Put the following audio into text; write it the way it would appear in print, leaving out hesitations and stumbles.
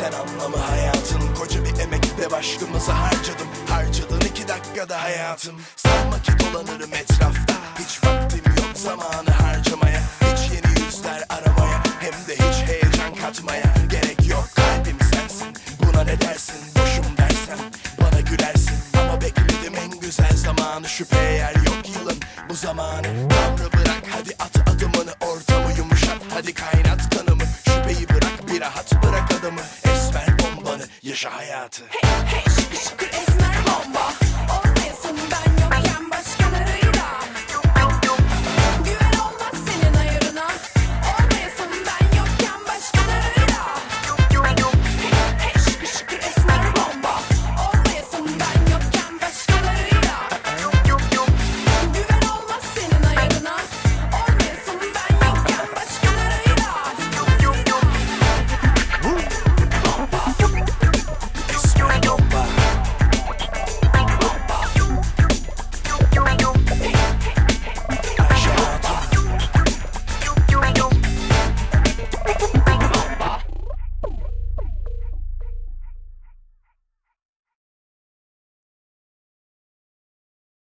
sen anlamı hayatın. Koca bir emek ve başlığımızı harcadım. Harcadın 2 dakikada hayatım. Sanma ki dolanırım etrafta, hiç vaktim yok zamanı harcamaya. Hiç yeni yüzler aramaya, hem de hiç heyecan katmaya. Gerek yok, kalbim sensin, buna ne dersin? Boşum dersen bana gülersin. Ama bekledim en güzel zamanı, şüpheye yer yok yılın bu zamanı. Tavrı bırak hadi, at adımını, ortamı yumuşat hadi, kaynat kanımı. Şüpheyi bırak, bir rahat bırak adamı. Esmer bombanı, yaşa hayatı. Hey hey şıkır şıkır esmer bomba.